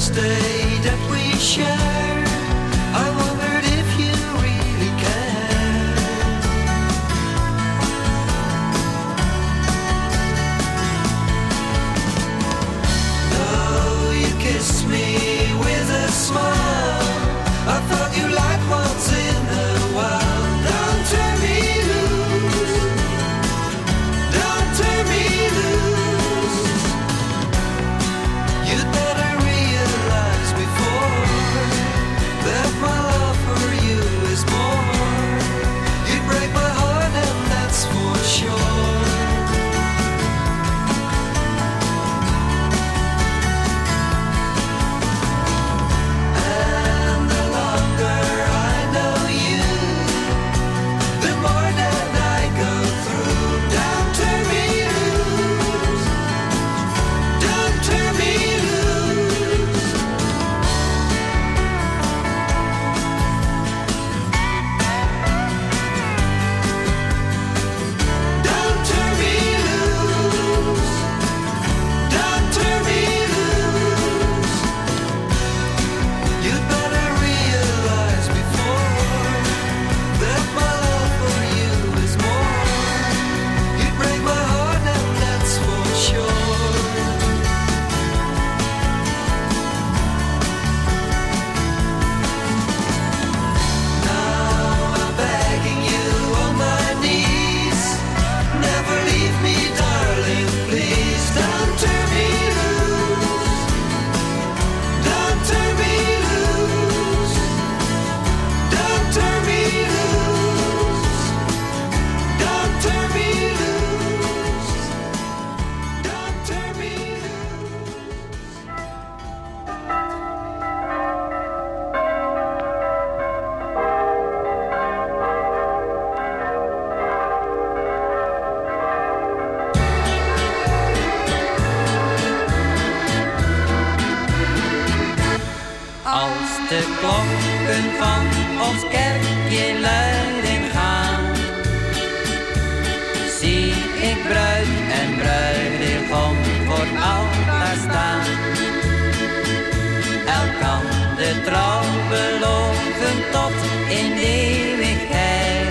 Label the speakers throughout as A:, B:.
A: first day that we shared, I wondered if you really cared. No, you kissed me with a smile. I thought you liked once in a while. Don't turn me loose. Don't turn me loose. You'd better realize before that my love for you is more. You'd break my heart and that's for sure.
B: De klokken van ons kerkje luiden gaan, zie ik bruid en bruidegom voor het altaar staan. Elkander trouw beloven tot in de eeuwigheid.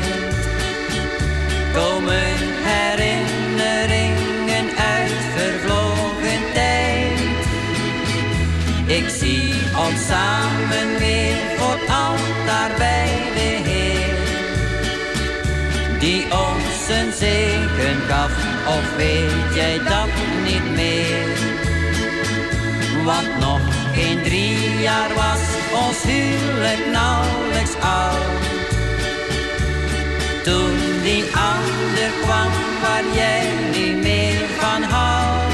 B: Komen herinneringen uit vervlogen tijd. Ik zie ons samen weer voor het altaar bij de Heer, die ons een zegen gaf, of weet jij dat niet meer? Want nog geen 3 jaar was ons huwelijk nauwelijks oud, toen die ander kwam waar jij niet meer van houdt.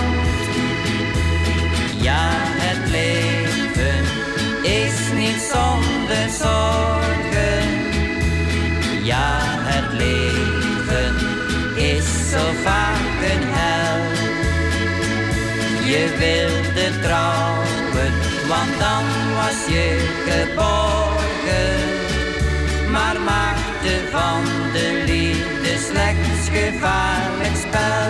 B: Ja, het leven is niet zonder zorgen. Ja, het leven is zo vaak een hel. Je wilde trouwen, want dan was je geborgen, maar maakte van de liefde slechts gevaarlijk spel.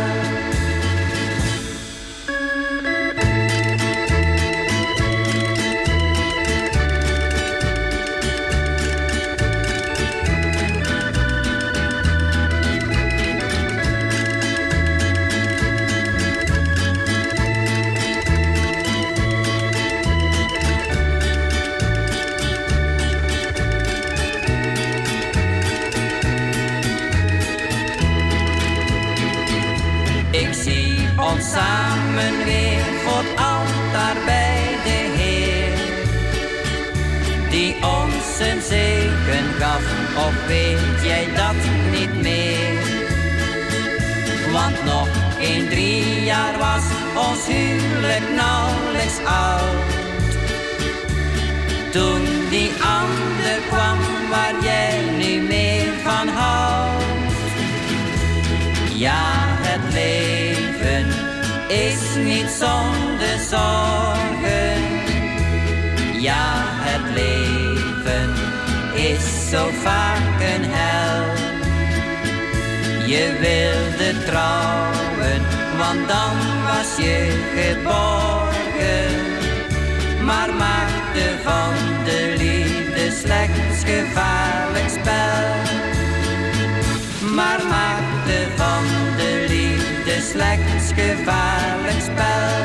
B: Ons samen weer voor het altaar bij de Heer, die ons een zegen gaf, of weet jij dat niet meer? Want nog geen 3 jaar was ons huwelijk nauwelijks oud, toen die ander kwam waar jij niet meer van houdt. Ja, het leven is niet zonder zorgen. Ja, het leven is zo vaak een hel. Je wilde trouwen, want dan was je geborgen, maar maakte van de liefde slechts gevaarlijk spel. Maar maakte van de liefde slechts gevaarlijk spel.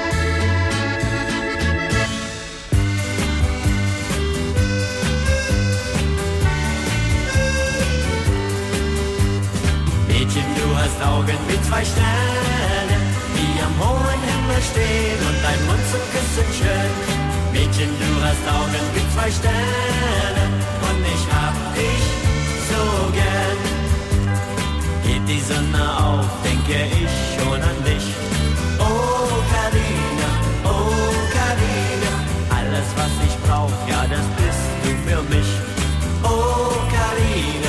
C: Mädchen, du hast Augen wie zwei Sterne, die am hohen Himmel stehen und dein Mund zum Küssen schön. Mädchen, du hast Augen wie zwei Sterne und ich hab dich so gern. Geht die Sonne auf, denke ich schon an dich. Oh Carina, alles was ich brauch, ja das bist du für mich. Oh Carina,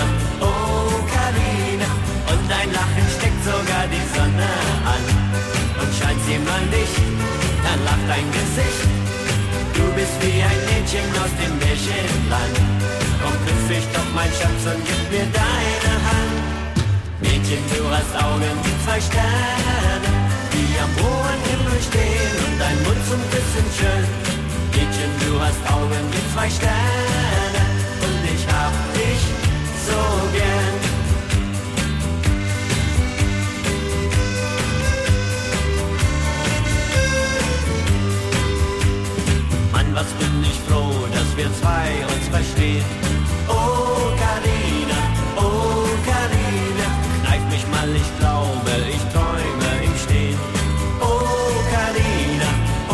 C: und dein Lachen steckt sogar die Sonne an. Und scheint sie mal nicht, dann lacht dein Gesicht. Du bist wie ein Mädchen aus dem Märchenland. Komm, küss dich doch, mein Schatz, und gib mir deine Hand. Mädchen, du hast Augen wie zwei Sterne, die am hohen Himmel stehen und dein Mund zum Küssen schön. Mädchen, du hast Augen wie zwei Sterne und ich hab dich so gern. Mann, was bin ich froh, dass wir zwei uns verstehen. Oh Carina, kneif mich mal, ich glaube, ich träume im Stehen. Oh Carina,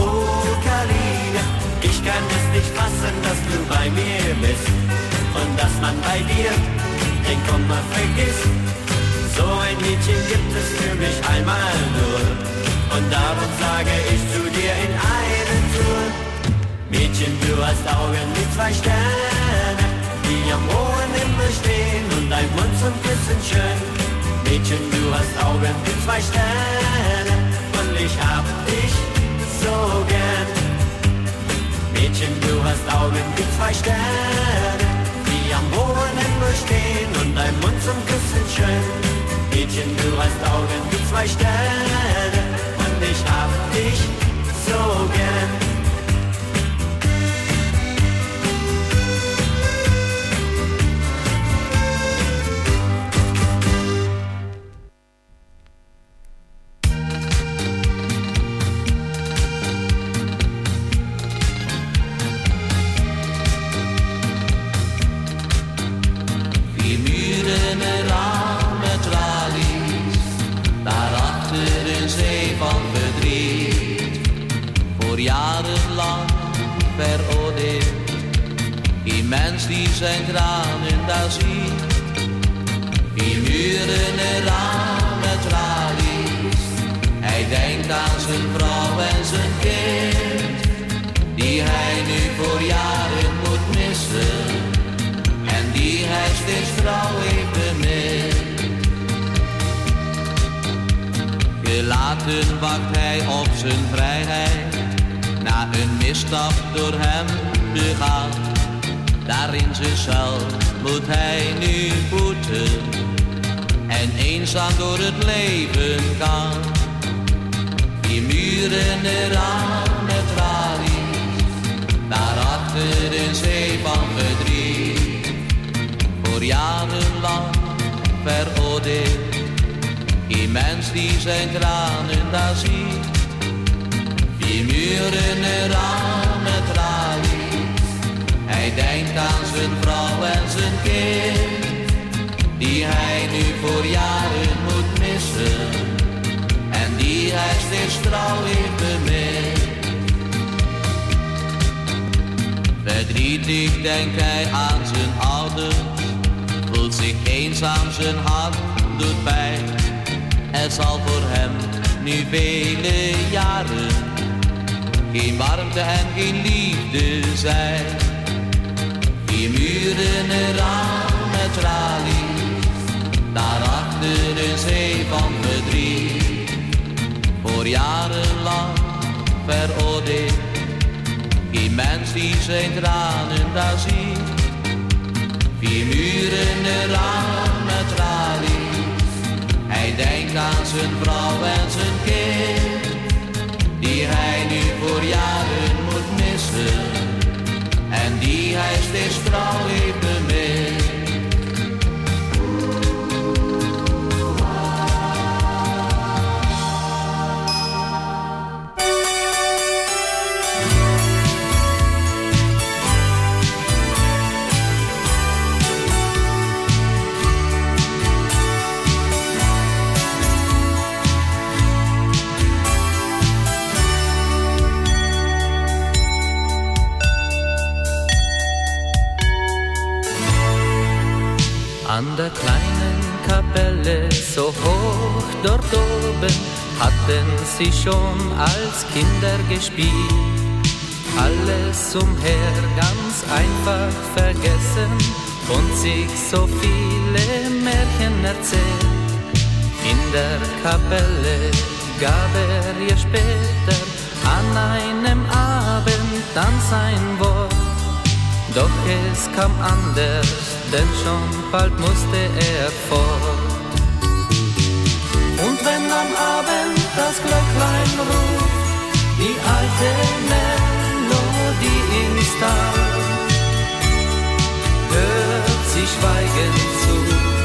C: ich kann es nicht fassen, dass du bei mir bist und dass man bei dir den Kummer vergisst. So ein Mädchen gibt es für mich einmal nur und darum sage ich zu dir in einer Tour. Mädchen, du hast Augen wie zwei Sterne, die am hohen Himmel stehen und dein Mund zum Küssen schön. Mädchen, du hast Augen wie zwei Sterne und ich hab dich so gern. Mädchen, du hast Augen wie zwei Sterne, die am hohen Himmel stehen und dein Mund zum Küssen schön. Mädchen, du hast Augen wie zwei Sterne und ich hab dich so gern.
D: Die zijn tranen daar ziet, die muren eraan met tralies. Hij denkt aan zijn vrouw en zijn kind, die hij nu voor jaren moet missen, en die hij steeds trouw heeft bemind. Gelaten wacht hij op zijn vrijheid, na een misstap door hem begaan. Daar in zijn cel moet hij nu boeten en eenzaam door het leven gaan. Die muren eraan met tralies, daarachter een zee van verdriet. Voor jarenlang veroordeeld, die mens die zijn tranen daar ziet. Die muren eraan met tralies. Hij denkt aan zijn vrouw en zijn kind, die hij nu voor jaren moet missen, en die hij steeds trouw heeft bemind. Verdrietig denkt hij aan zijn ouders, voelt zich eenzaam, zijn hart doet pijn. Er zal voor hem nu vele jaren geen warmte en geen liefde zijn. Die muren eraan met tralies, daarachter een zee van verdriet. Voor jarenlang veroordeeld, geen mens die zijn tranen daar ziet. Vier muren eraan met tralies, hij denkt aan zijn vrouw en zijn kind, die hij nu voor jaren moet missen. straal even mee.
B: An der kleinen Kapelle, so hoch dort oben, hatten sie schon als Kinder gespielt. Alles umher ganz einfach vergessen und sich so viele Märchen erzählt. In der Kapelle gab ihr später an einem Abend dann sein Wort. Doch es kam anders, denn schon bald musste er fort. Und wenn am Abend das Glöcklein ruft, die alte Melodie im Stall, hört sie schweigend zu.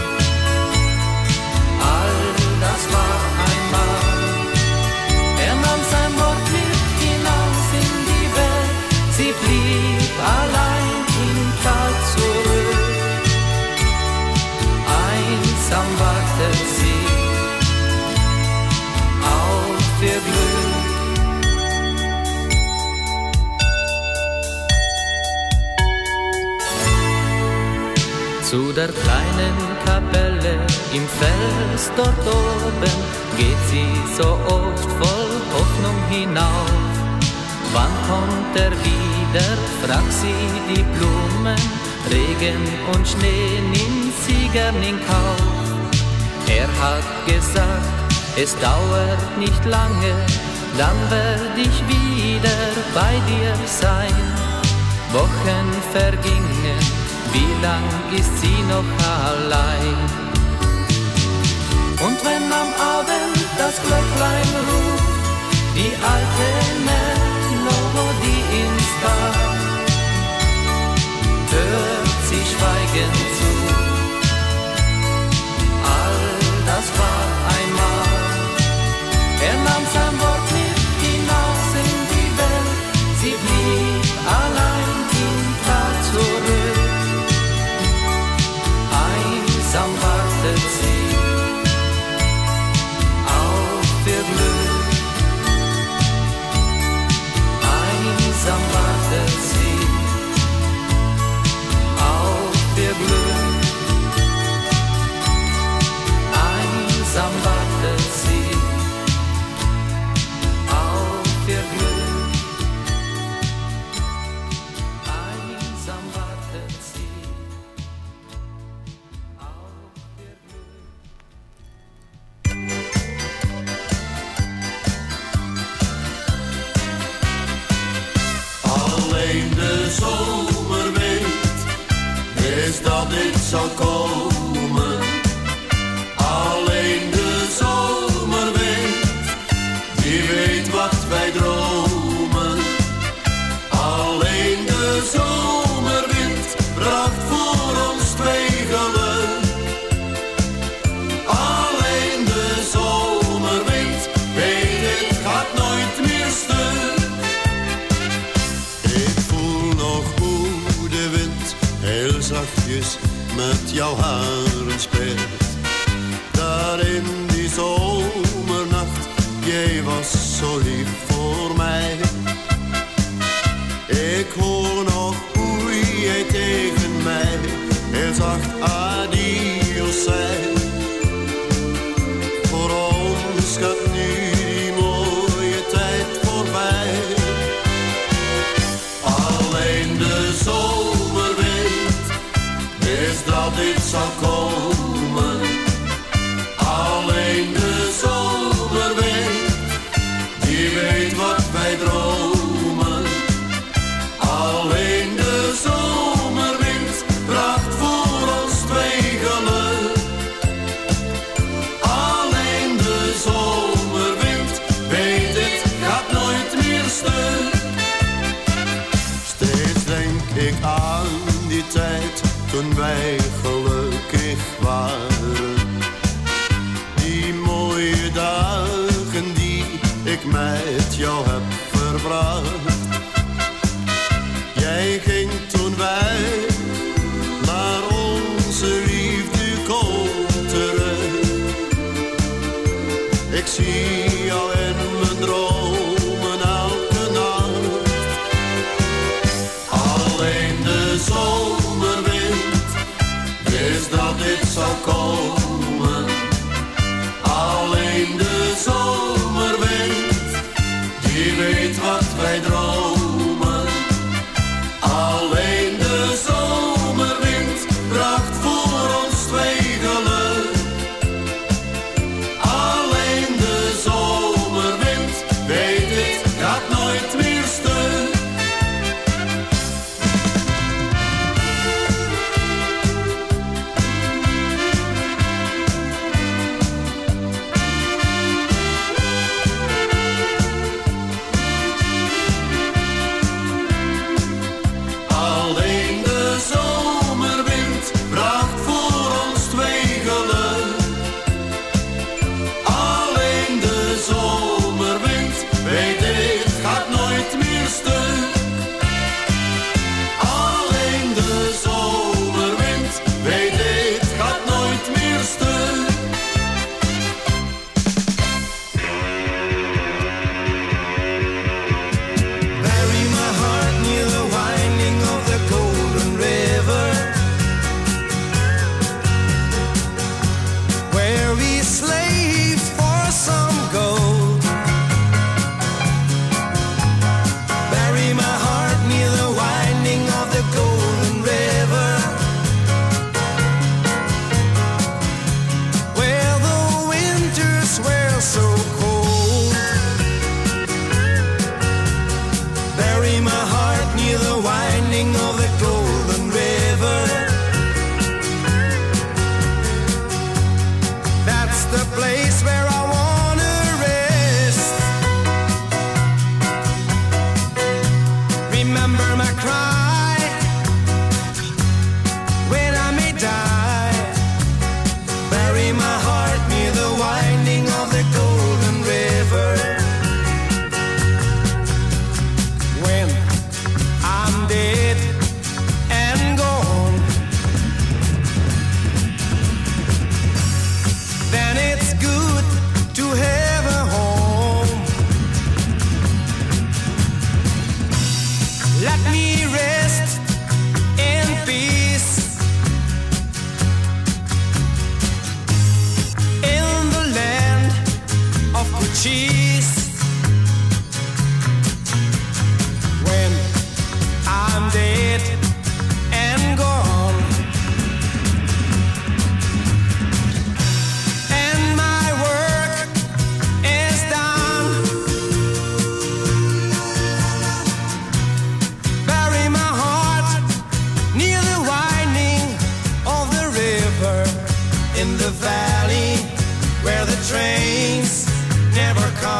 B: All das war einmal. Er nahm sein Wort mit hinaus in die Welt, sie blieb allein im Tal zurück. Einsam wartet sie auf ihr Glück. Zu der kleinen Kapelle im Fels dort oben geht sie so oft voll Hoffnung hinauf. Wann kommt er wieder, fragt sie die Blumen, Regen und Schnee nimmt sie gern in Kauf. Er hat gesagt, es dauert nicht lange, dann werd ich wieder bei dir sein. Wochen vergingen, wie lang ist sie noch allein? Und wenn am Abend das Glöcklein ruft, die alte Melodie im Stall, hört sie schweigend zu. All das war einmal. Er nahm sein Wort mit hinaus in die Welt, sie blieb allein im Tal zurück. Einsam wartet sie auf ihr Glück. Einsam wartet sie auf ihr Glück. Einsam wartet sie auf ihr Glück. Einsam wartet sie auf ihr Glück.
C: Alleen de zomer weet, wist dat dit zou komen. Alleen de zomer weet, die weet wat wij dromen. Alleen de zomerwind bracht voor ons twee geluk. Alleen de zomerwind weet, het gaat nooit meer stuk. Ik voel nog hoe de wind heel zachtjes met jouw haren speelt. Daar in die zomernacht, jij was zo lief voor mij. Ik hoor nog hoe jij tegen mij heel zacht adios zei. Voor ons gaat nu die mooie tijd voorbij. Alleen de zomer weet, wist dat dit zou komen. Alleen de zomer weet, die weet wat wij dromen. Alleen de zomerwind bracht voor ons twee
E: tijd toen wij gelukkig waren. Die mooie dagen die ik met jou heb verbracht. Jij ging toen wij naar onze liefde kon terug. Ik zie jou in mijn dromen elke nacht. Alleen de zomerwind wist dat dit zou komen. Alleen de zomerwind die weet wat wij dromen. Alleen de zomerwind bracht voor ons twee geluk. Alleen de zomerwind weet het gaat nooit meer stuk. Alleen de zomerwind bracht voor ons twee geluk. Alleen de zomerwind weet dit gaat nooit meer stuk. Alleen de zomerwind weet dit gaat nooit meer stuk. Bury my heart near the winding of the Golden River, where we slaved for some gold. Bury my heart near the winding of the Golden River, where the winters were so cold. Bury my heart near the winding of the Golden River. That's the place where I wanna rest. Remember my cry when I may die. Bury my heart near the winding of the Golden River. When I'm dead and gone, then it's good to have a home. Let me rest in peace in the land of good cheese. When I'm dead and gone, and my work is done, bury my heart near the winding of the river, in the valley where the trains never come.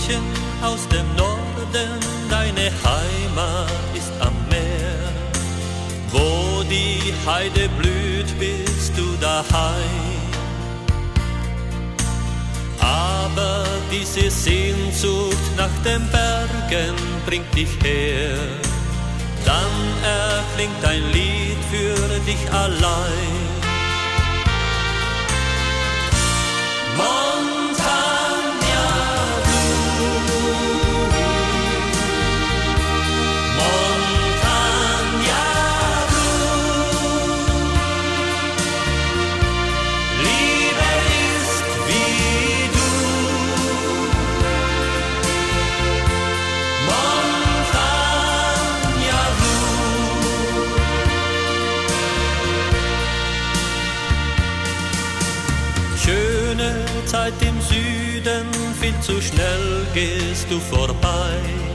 C: Mädchen aus dem Norden, deine Heimat ist am Meer. Wo die Heide blüht, bist du daheim. Aber diese Sehnsucht nach den Bergen bringt dich her. Dann erklingt ein Lied für dich allein. Montagna Blue, Montagna Blue. Liebe ist wie du, Montagna Blue. Schöne Zeit im Süden, viel zu schnell gehst du vorbei.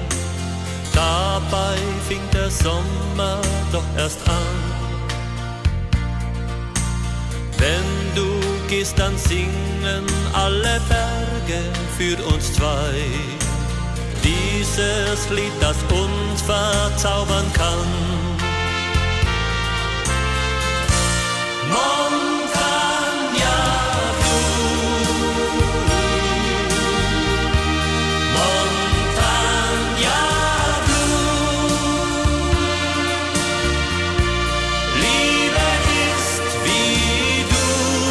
C: Dabei fing der Sommer doch erst an. Wenn du gehst, dann singen alle Berge für uns zwei. Dieses Lied, das uns verzaubern kann. Montagna Blue, Montagna Blue. Liebe ist wie du,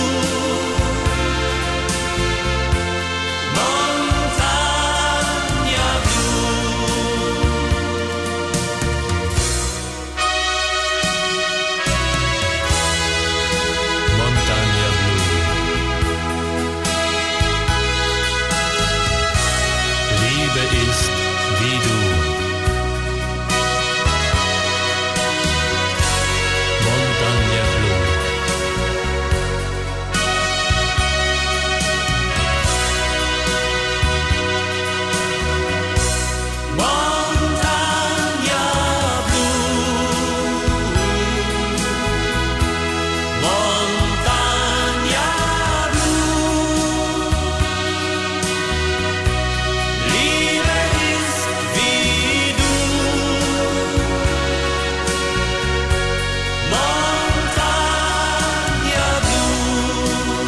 C: Montagna Blue. Montagna Blue. Liebe ist wie du, Montagna Blue. Montagna Blue, Montagna Blue. Liebe ist wie du, Montagna Blue.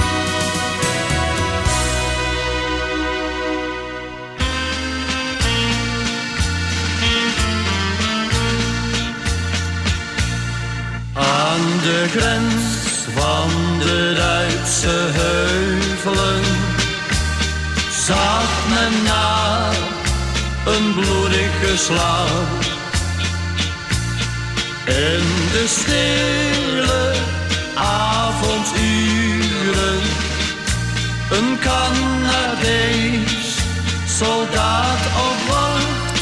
C: Aan de grens van de Duitse heuvelen zag men na een bloedige slag. In de stille avonduren een Canadees soldaat op wacht.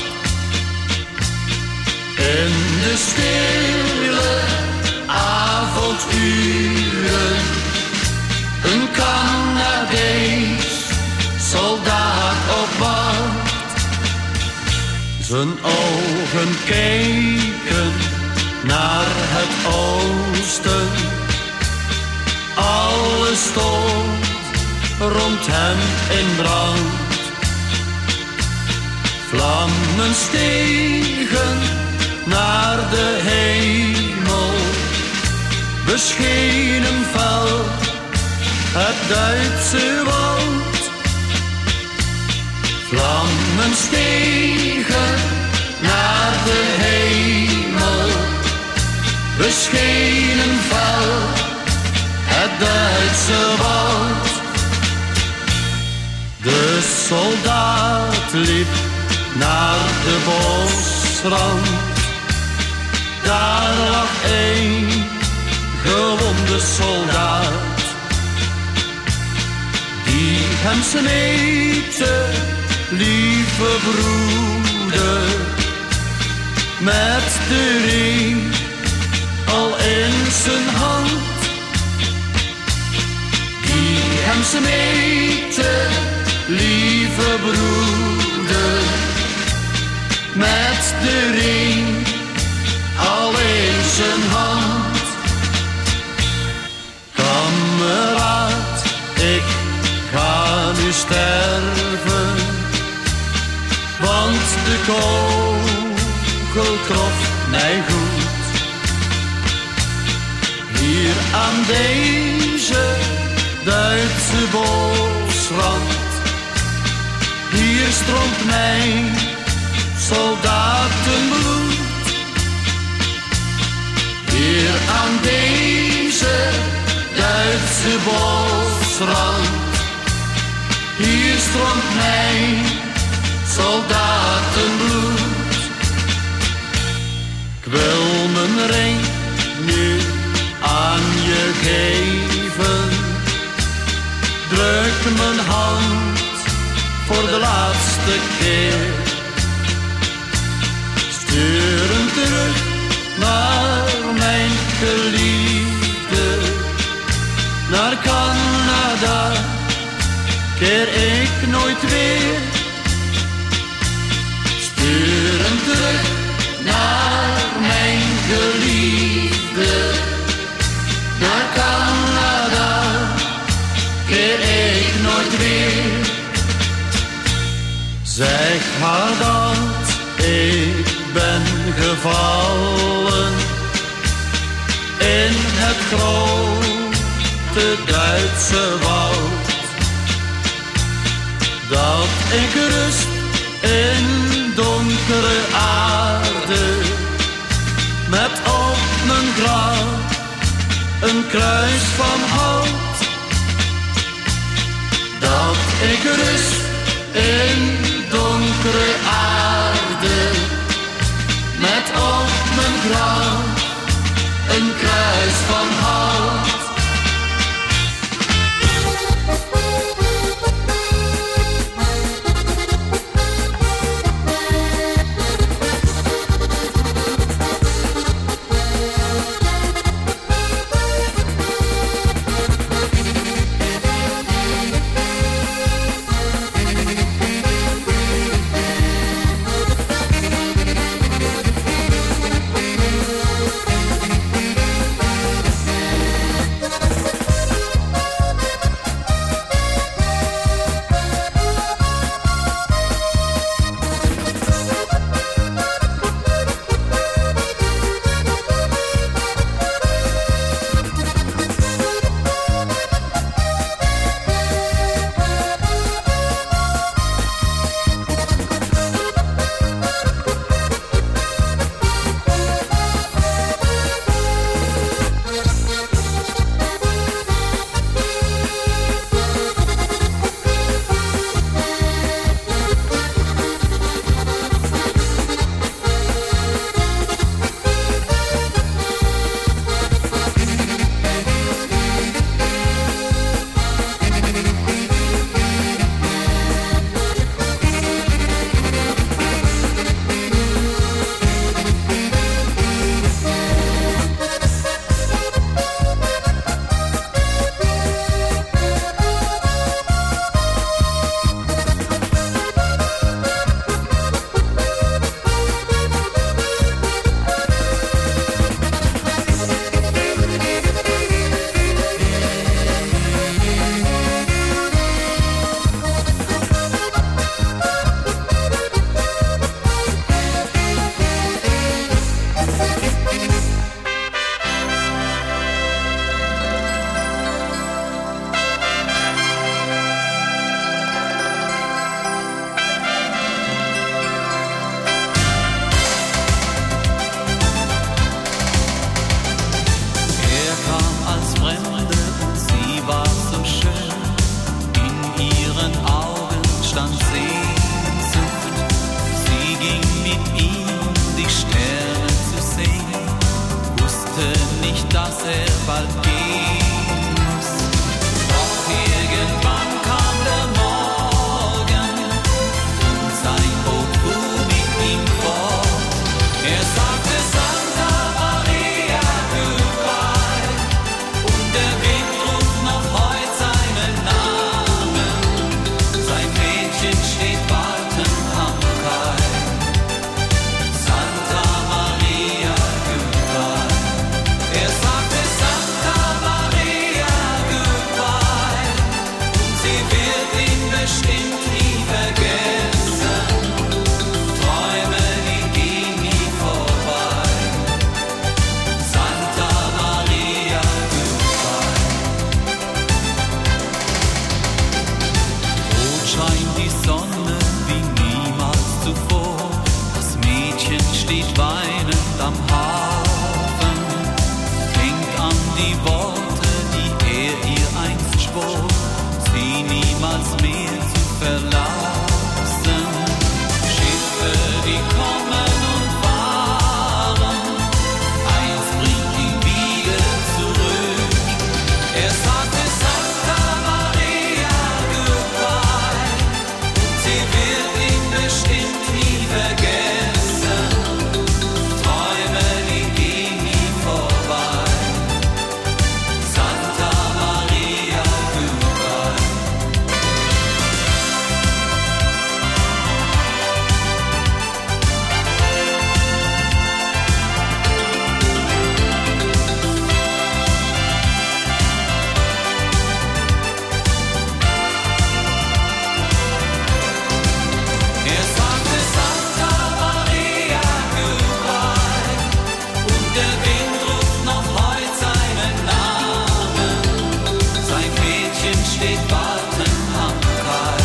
C: In de stille avonduren een Canadees soldaat op wacht. Zijn ogen keken naar het oosten. Alles stond rond hem in brand. Vlammen stegen naar de hemel. Beschenen fel het Duitse woud. Vlammen stegen naar de hemel. Beschenen fel het Duitse woud. De soldaat liep naar de bosrand. Daar lag een gewonde soldaat, die hem smeekte, lieve broeder, met de ring al in zijn hand. Die hem smeekte, lieve broeder, met de ring al in zijn hand. Kameraad, ik ga nu sterven,
D: kogel trof mij goed. Hier aan deze Duitse bosrand, hier stroomt mijn soldatenbloed. Hier aan deze Duitse bosrand, hier stroomt mijn soldatenbloed. Ik wil mijn ring nu aan je geven, druk mijn hand voor de laatste keer. Stuur hem terug naar mijn geliefde, naar Canada keer ik nooit weer. Stuur hem terug naar mijn geliefde, naar Canada keer ik nooit weer. Zeg haar dat ik ben gevallen in het grote Duitse woud, dat ik rust in donkere aarde, met op mijn graf een kruis van hout. Dat ik rust in donkere aarde, met op mijn graf een kruis van hout.
F: Sonne wie niemals zuvor. Das Mädchen steht weinend am Hafen, denkt an die Worte, die er ihr einst schwor, sie niemals mehr zu verlassen. Schiffe, die kommen und fahren, eins bringt ihn wieder zurück. Er sagte Santa Maria goodbye, und sie wird ihn bestimmt nie vergessen. Träume, die gehen nie vorbei. Santa Maria goodbye. Er sagte Santa Maria goodbye, und der Wind ruft noch heut seinen Namen. Sein Mädchen steht wartend am Kai.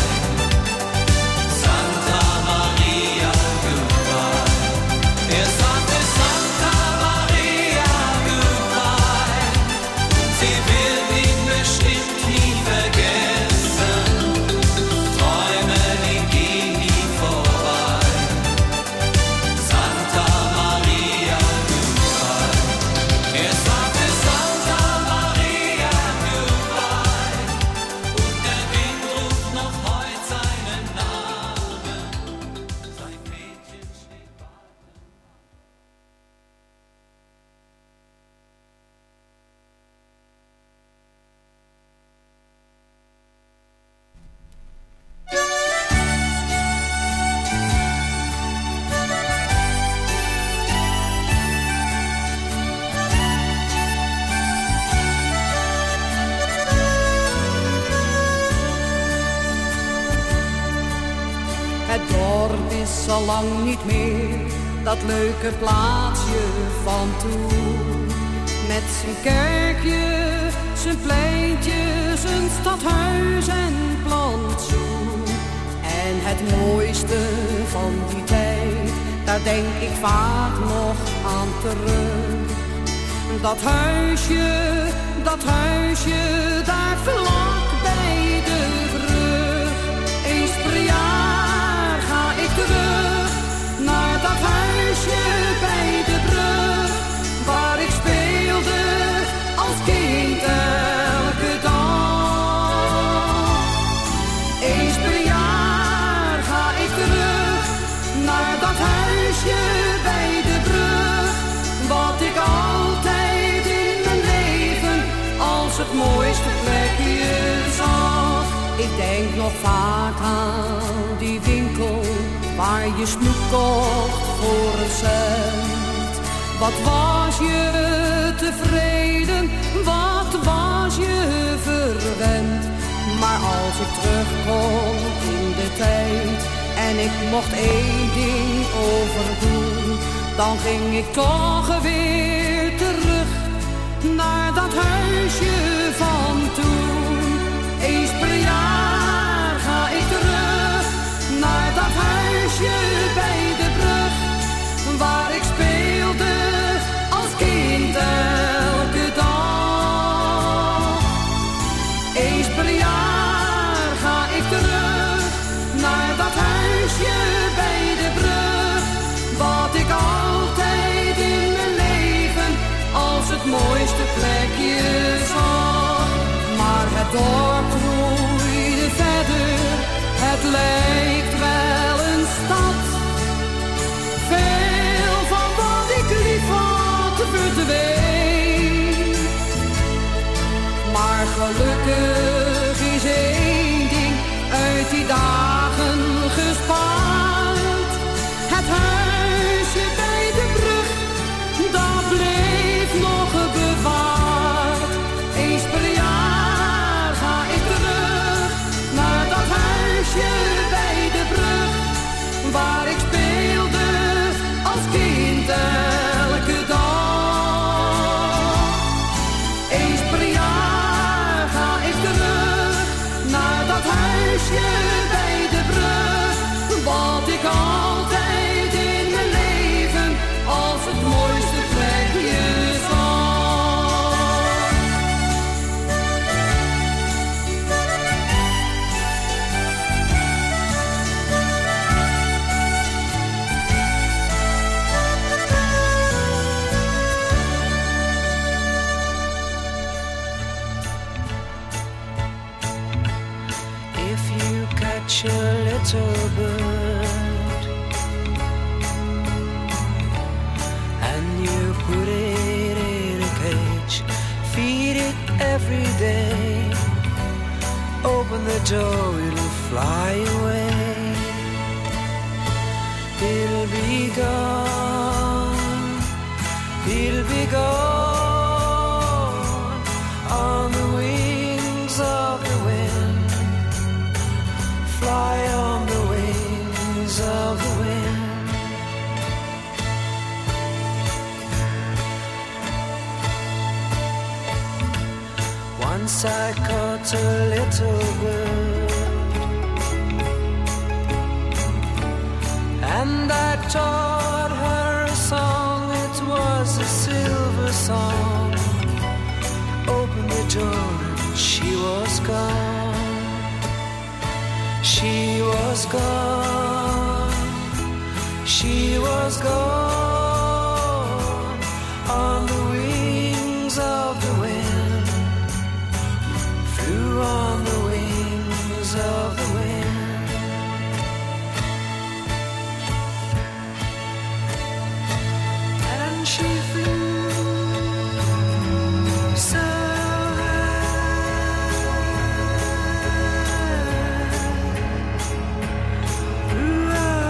F: Santa Maria goodbye. Er sagte Santa Maria goodbye, und sie wird ihn bestimmt nie vergessen. Träume, die gehen nie vorbei. Santa Maria goodbye. Er sagte Santa Maria goodbye, und der Wind ruft noch heut seinen Namen. Sein Mädchen steht wartend.
G: Het dorp is al lang niet meer dat leuke plaatsje van toen. Met zijn kerkje, zijn pleintje, zijn stadhuis en plantsoen. En het mooiste van die tijd, daar denk ik vaak nog aan terug. Dat huisje, daar vlak bij de brug. Eens per jaar ga ik terug naar dat huisje bij de brug, waar ik speelde als kind elke dag. Eens per jaar ga ik terug naar dat huisje bij de brug, wat ik altijd in mijn leven als het mooiste plekje zag. Ik denk nog vaak aan die winkel waar je snoep kocht voor een cent. Wat was je tevreden, wat was je verwend. Maar als ik terugkom in de tijd en ik mocht één ding overdoen, dan ging ik toch weer terug naar dat huisje van toen. Eens per jaar ga ik terug naar dat huisje bij de brug, waar ik speelde als kind elke dag. Eens per jaar ga ik terug naar dat huisje bij de brug, wat ik altijd in mijn leven als het mooiste plekje zag. Maar het dorp groeide verder, het lijkt wel een stad. Veel van wat ik lief had verdween. Maar gelukkig is één ding uit die dagen gespaard. Het huisje bij de brug, dat bleef nog bewaard. Eens per jaar ga ik terug naar dat huisje bij de brug, waar ik speelde als kind elke dag. Eens per jaar ga ik terug naar dat huisje bij de
A: catch a little bird and you put it in a cage, feed it every day, open the door, it'll fly away. It'll be gone, it'll be gone on the wings of the wind, fly on the wings of the wind. Once I caught a little bird and I taught her a song, it was a silver song. Opened the door and she was gone. She was gone. She was gone on the wings of the wind, flew on the wings of the wind. She flew so high, flew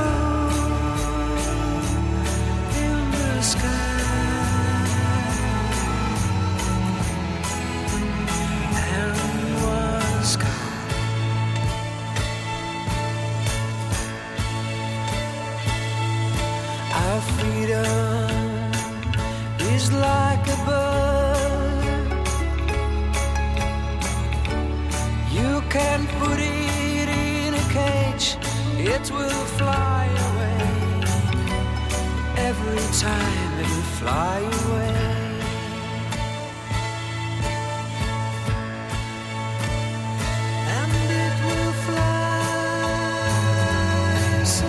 A: out in the sky and was gone. Our freedom is like a bird. You can put it in a cage, it will fly away. Every time it will fly away. And it will fly so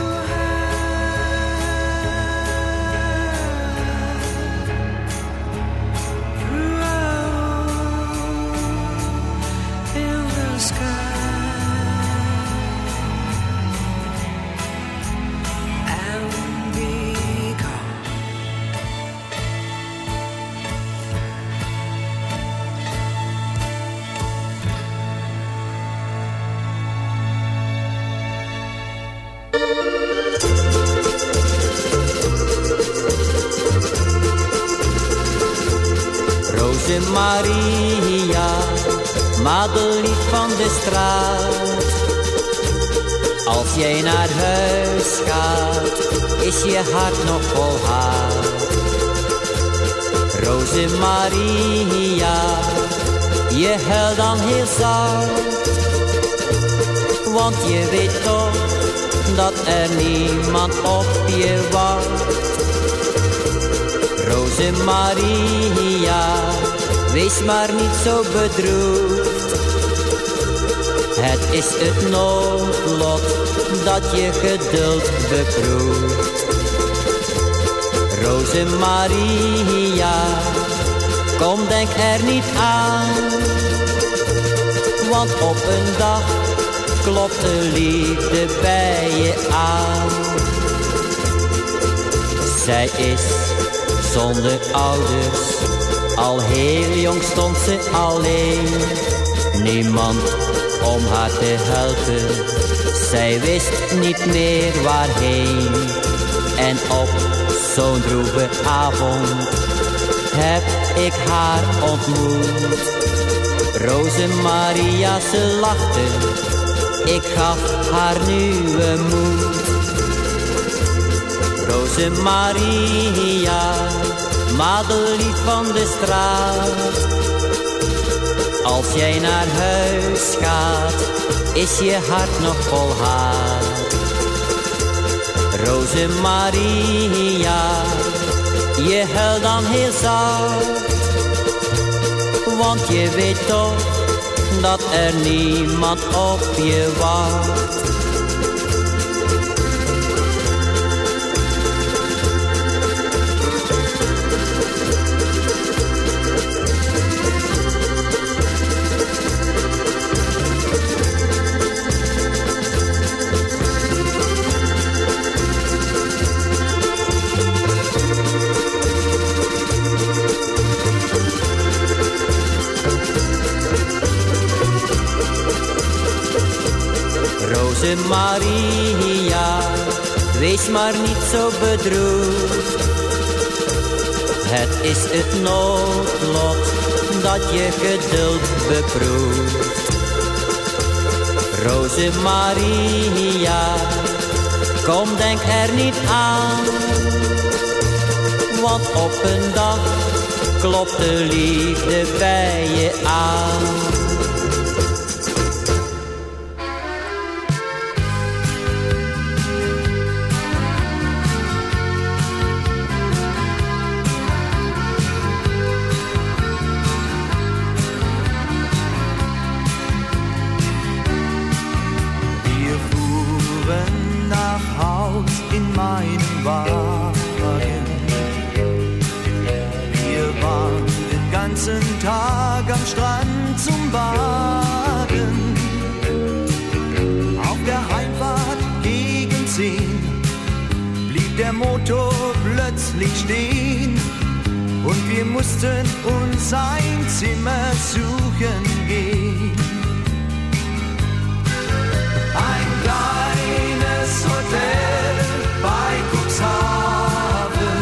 B: Maria, madelief van de straat. Als jij naar huis gaat, is je hart nog vol haat. Roze Maria, je huilt dan heel zacht, want je weet toch dat er niemand op je wacht. Roze Maria, wees maar niet zo bedroefd. Het is het noodlot dat je geduld beproeft. Roze Maria, kom denk er niet aan, want op een dag klopt de liefde bij je aan. Zij is zonder ouders, al heel jong stond ze alleen. Niemand om haar te helpen, zij wist niet meer waarheen. En op zo'n droeve avond heb ik haar ontmoet. Roze Maria, ze lachte, ik gaf haar nieuwe moed. Roze Maria, madelief van de straat. Als jij naar huis gaat, is je hart nog vol haat. Roze Maria, je huilt dan heel zacht, want je weet toch dat er niemand op je wacht. Maria, wees maar niet zo bedroefd. Het is het noodlot dat je geduld beproeft. Roze Maria, kom denk er niet aan. Want op een dag klopt de liefde bij je aan.
E: Tag am Strand zum Baden. Auf der Heimfahrt gegen 10 blieb der Motor plötzlich stehen und wir mussten uns ein Zimmer suchen gehen. Ein kleines Hotel bei Cuxhaven.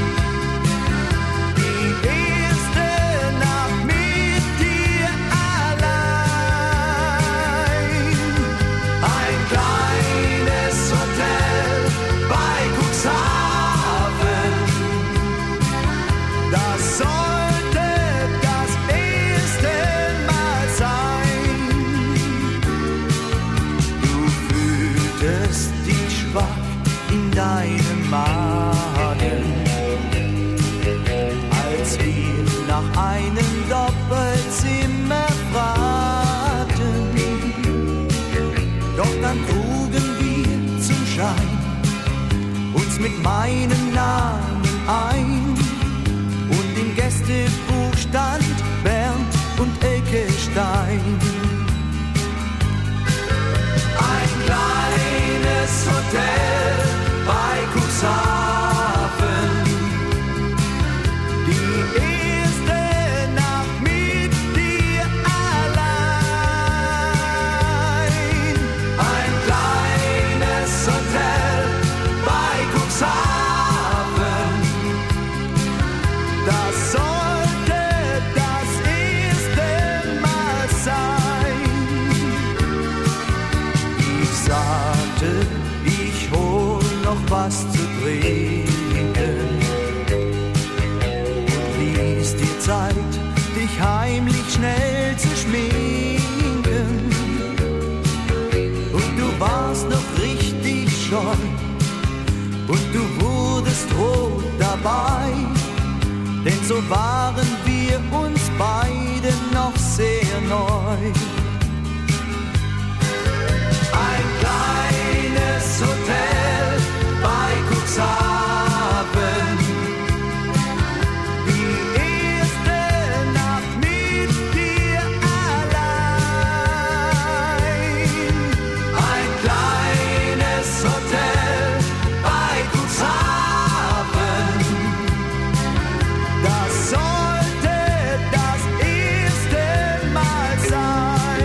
E: Deinem Magen, als wir nach einem Doppelzimmer fragten. Doch dann trugen wir zum Schein uns mit meinem Namen ein und im Gästebuch stand Bernd und Elke Stein. Ein kleines Hotel bei Cuxhaven, die erste Nacht mit dir allein. Ein kleines Hotel bei Cuxhaven, das sollte das erste Mal sein. Ich sagte, ich hol noch was zu trinken und ließ dir Zeit, dich heimlich schnell zu schminken. Und du warst noch richtig scheu und du wurdest rot dabei, denn so waren wir uns beide noch sehr neu. Ein kleines Hotel bei Cuxhaven, die erste Nacht mit dir allein. Ein kleines Hotel bei Cuxhaven, das sollte das erste Mal sein.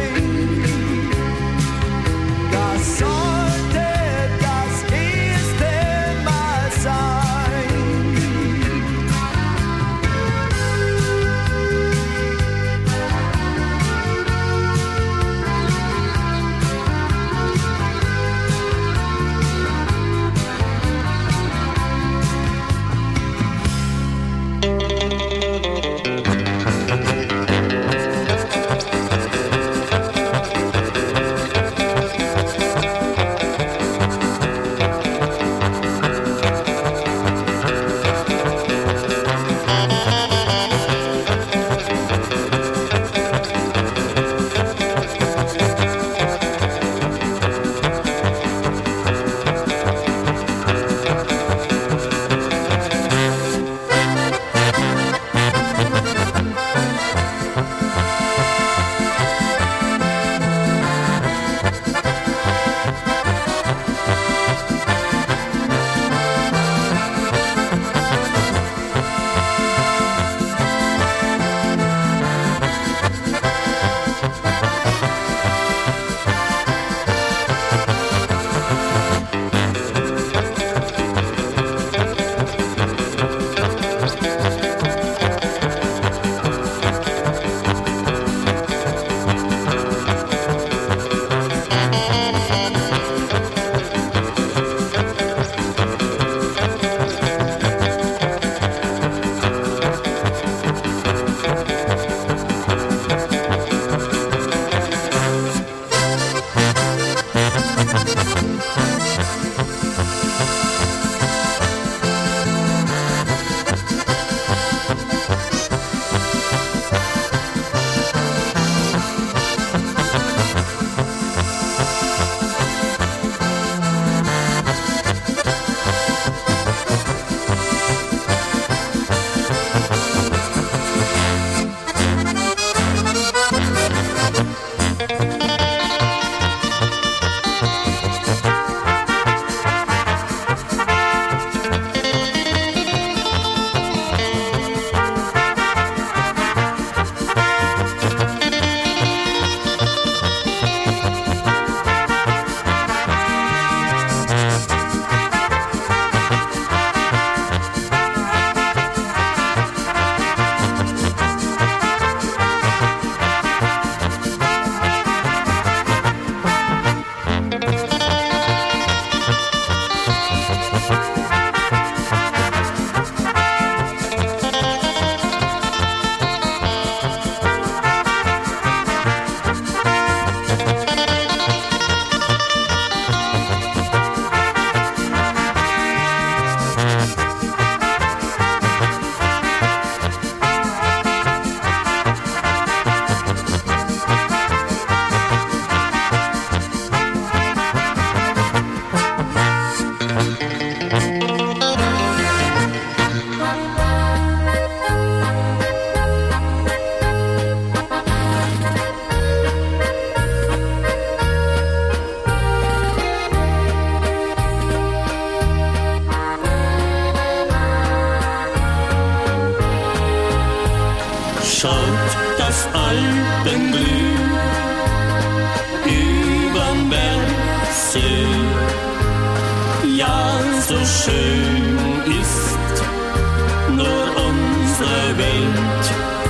C: Bergsee. Ja, so schön ist nur unsere Welt.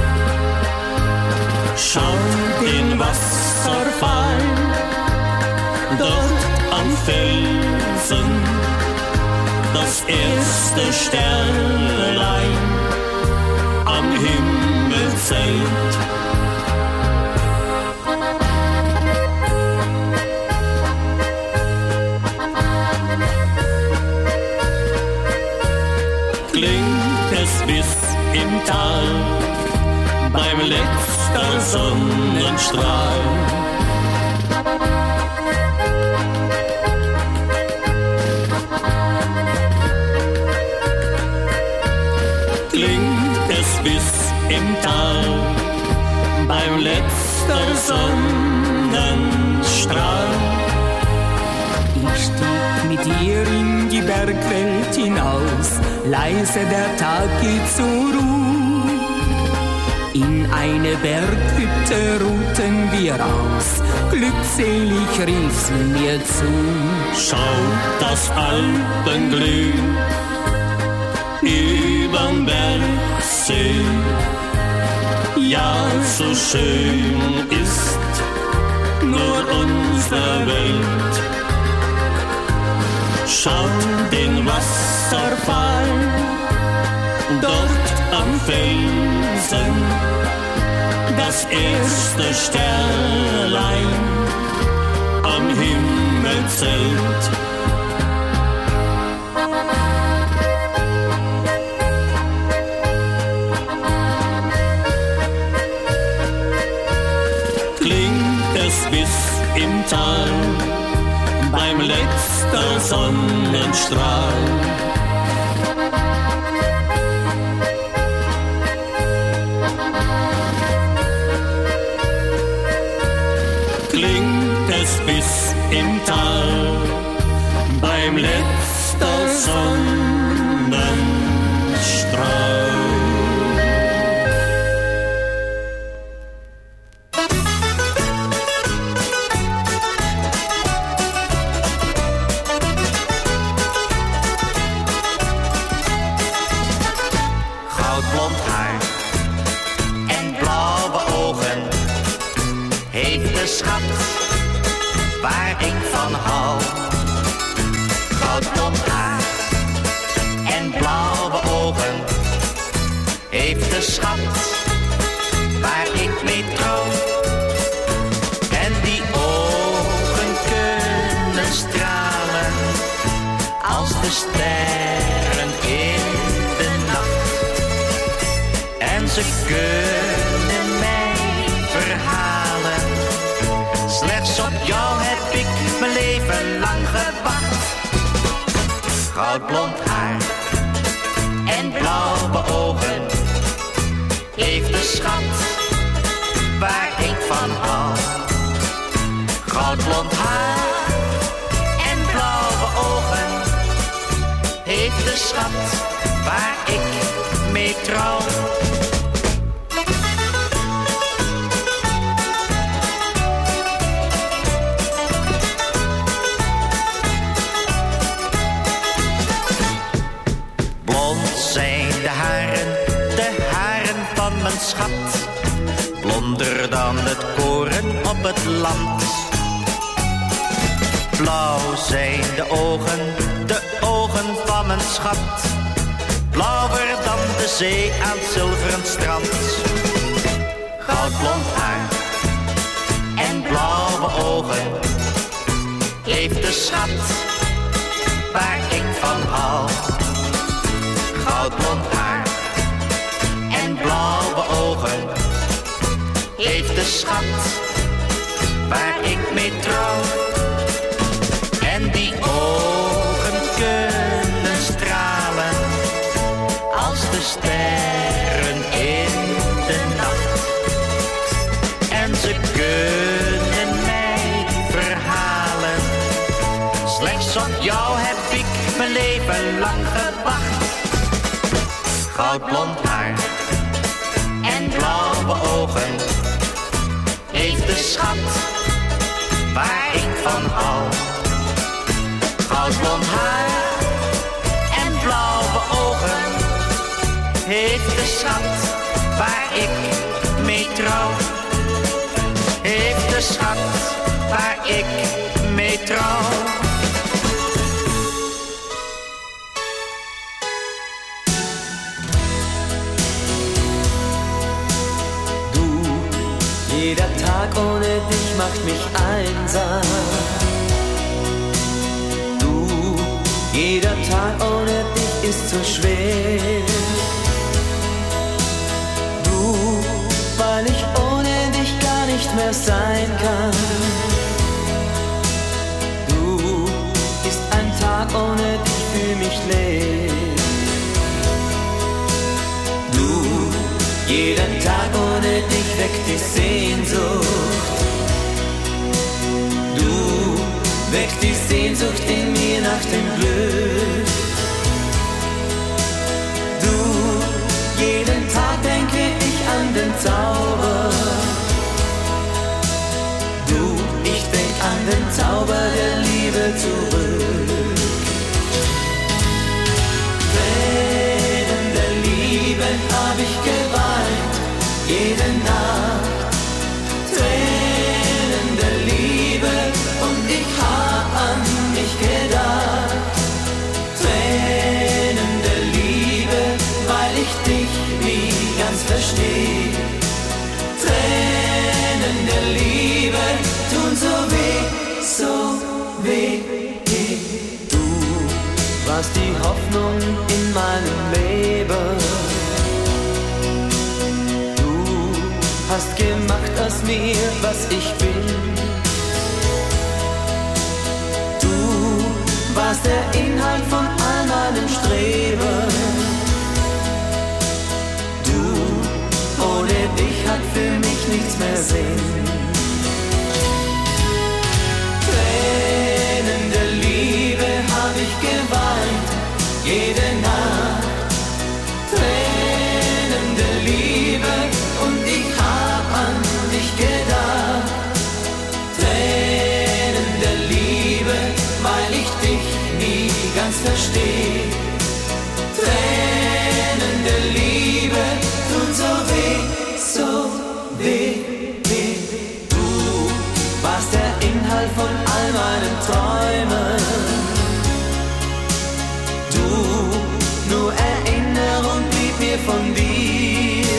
C: Schau den Wasserfall dort am Felsen, das erste Sternlein am Himmel zählt. Klingt es bis im Tal beim letzten Sonnenstrahl. Klingt es bis im Tal beim letzten Sonnenstrahl.
H: Ich stieg mit ihr in die Bergwelt hinaus, leise der Tag geht zur Ruhe. In eine Berghütte ruhten wir aus, glückselig rief sie mir zu.
C: Schau das Alpenglühen überm Bergsee. Ja, so schön ist nur unsere Welt. Schau den Wasserfall dort am Felsen, das erste Sternlein am Himmel zählt. Klingt es bis im Tal beim letzten Sonnenstrahl. Klingt es bis im Tal beim letzten Sonnenstrahl.
I: Goudblond haar en blauwe ogen heeft de schat waar ik van hou. Goudblond haar en blauwe ogen heeft de schat waar ik mee trouw. En die ogen kunnen stralen als de sterren in de nacht. En ze kunnen mij verhalen. Slechts op jou heb ik mijn leven lang gewacht. Goudblond haar en blauwe ogen heeft de schat waar ik van hou. Goudblond haar en blauwe ogen heeft de schat waar ik mee trouw. Zijn de haren van mijn schat, blonder dan het koren op het land. Blauw zijn de ogen van mijn schat, blauwer dan de zee aan het zilveren strand. Goudblond haar en blauwe ogen heeft de schat waar ik van hou. Goudblond haar en blauwe ogen heeft de schat waar ik mee trouw. En die ogen kunnen stralen als de sterren in de nacht. En ze kunnen mij verhalen. Slechts op jou heb ik mijn leven lang gewacht. Goudblond haar en blauwe ogen heeft de schat waar ik van hou. schat waar ik mee trouw.
J: Jeder Tag ohne dich macht mich einsam. Du, jeder Tag ohne dich ist so schwer. Du, weil ich ohne dich gar nicht mehr sein kann. Du, ist ein Tag ohne dich für mich leer. Du, jeden Tag ohne dich weckt die Sehnsucht. Du weckst die Sehnsucht in mir nach dem Glück. Du, jeden Tag denke ich an den Zauber. Du, ich denk an den Zauber der Liebe zurück. Tränen der Liebe hab ich geweint, jede Nacht. Tränen der Liebe und ich hab an mich gedacht. Tränen der Liebe, weil ich dich nie ganz versteh. Tränen der Liebe tun so weh, so weh. Du warst die Hoffnung in meinem Leben. Hast gemacht aus mir, was ich bin. Du warst der Inhalt von all meinem Streben. Du, ohne dich hat für mich nichts mehr Sinn. Tränen der Liebe hab ich geweint, jede Nacht. Tränen der Liebe und ich hab an dich gedacht. Tränen der Liebe, weil ich dich nie ganz versteh. Tränen der Liebe tun so weh, so weh, weh. Du warst der Inhalt von all meinen Träumen. Du, nur Erinnerung blieb mir von dir.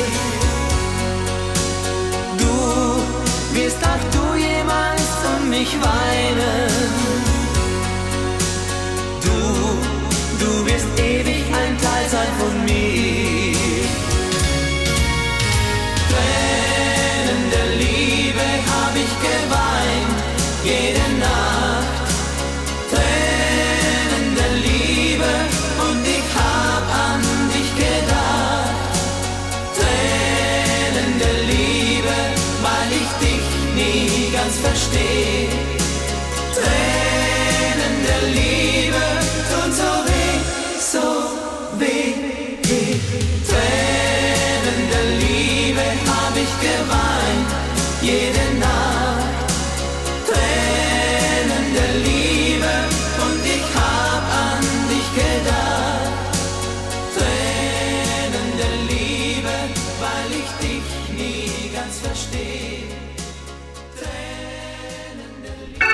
J: Du wirst auch du jemals um mich weinen. Du wirst ewig ein Teil sein von mir. Tränen der Liebe hab ich geweint, jede Nacht. Tränen der Liebe und ich hab an dich gedacht. Tränen der Liebe, weil ich dich nie ganz versteh. Tränen der Liebe tun so weh, so weh, weh. Tränen der Liebe hab ich geweint, jede Nacht. Tränen der Liebe und ich hab an dich gedacht. Tränen der Liebe, weil ich dich nie ganz versteh. Tränen der Liebe.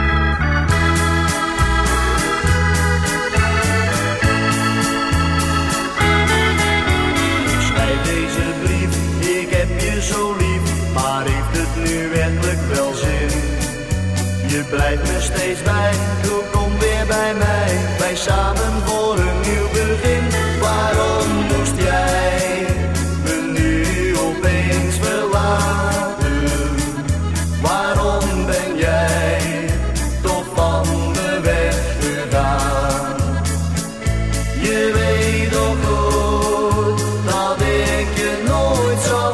K: Ik schrijf deze brief, ik heb je zo lief, maar heeft het nu werkelijk wel zin? Je blijft me steeds bij, doe kom weer bij mij, wij samen voor een nieuw begin. Waarom moest jij me nu opeens verlaten? Waarom ben jij toch van me weggegaan? Je weet toch goed dat ik je nooit zal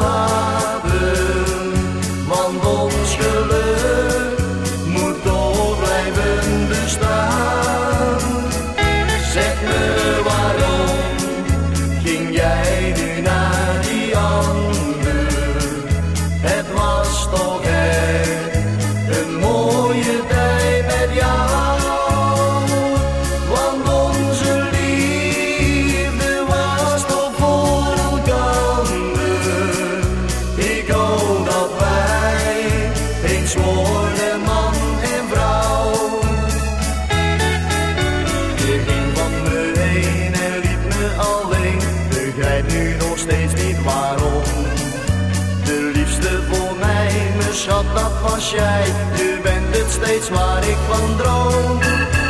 K: hebben, want ons geluk moet toch blijven bestaan. worden man en vrouw. Je ging van me heen en liet me alleen. Begrijp nu nog steeds niet waarom. De liefste voor mij, mijn schat, dat was jij. Je bent het steeds waar ik van droom.